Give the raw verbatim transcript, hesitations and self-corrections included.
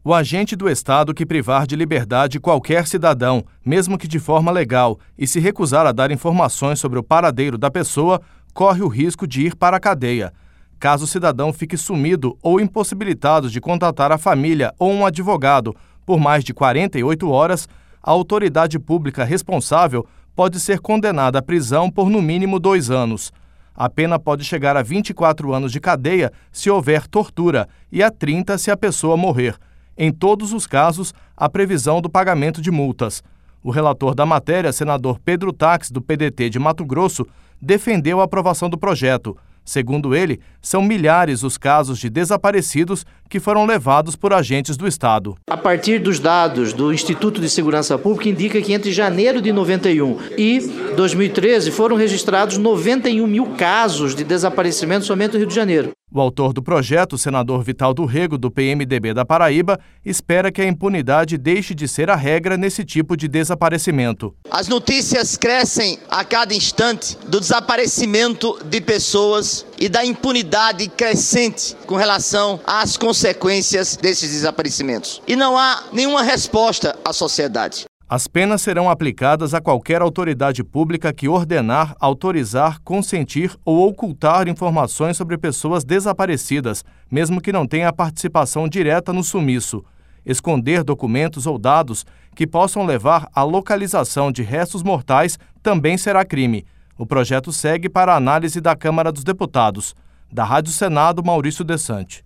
O agente do Estado que privar de liberdade qualquer cidadão, mesmo que de forma legal, e se recusar a dar informações sobre o paradeiro da pessoa, corre o risco de ir para a cadeia. Caso o cidadão fique sumido ou impossibilitado de contatar a família ou um advogado por mais de quarenta e oito horas, a autoridade pública responsável pode ser condenada à prisão por no mínimo dois anos. A pena pode chegar a vinte e quatro anos de cadeia se houver tortura e a trinta se a pessoa morrer. Em todos os casos, há previsão do pagamento de multas. O relator da matéria, senador Pedro Taques, do P D T de Mato Grosso, defendeu a aprovação do projeto. Segundo ele, são milhares os casos de desaparecidos que foram levados por agentes do Estado. A partir dos dados do Instituto de Segurança Pública, indica que entre janeiro de noventa e um e dois mil e treze foram registrados noventa e um mil casos de desaparecimento somente no Rio de Janeiro. O autor do projeto, o senador Vitaldo Rego, do P M D B da Paraíba, espera que a impunidade deixe de ser a regra nesse tipo de desaparecimento. As notícias crescem a cada instante do desaparecimento de pessoas e da impunidade crescente com relação às consequências desses desaparecimentos. E não há nenhuma resposta à sociedade. As penas serão aplicadas a qualquer autoridade pública que ordenar, autorizar, consentir ou ocultar informações sobre pessoas desaparecidas, mesmo que não tenha participação direta no sumiço. Esconder documentos ou dados que possam levar à localização de restos mortais também será crime. O projeto segue para a análise da Câmara dos Deputados. Da Rádio Senado, Maurício Desante.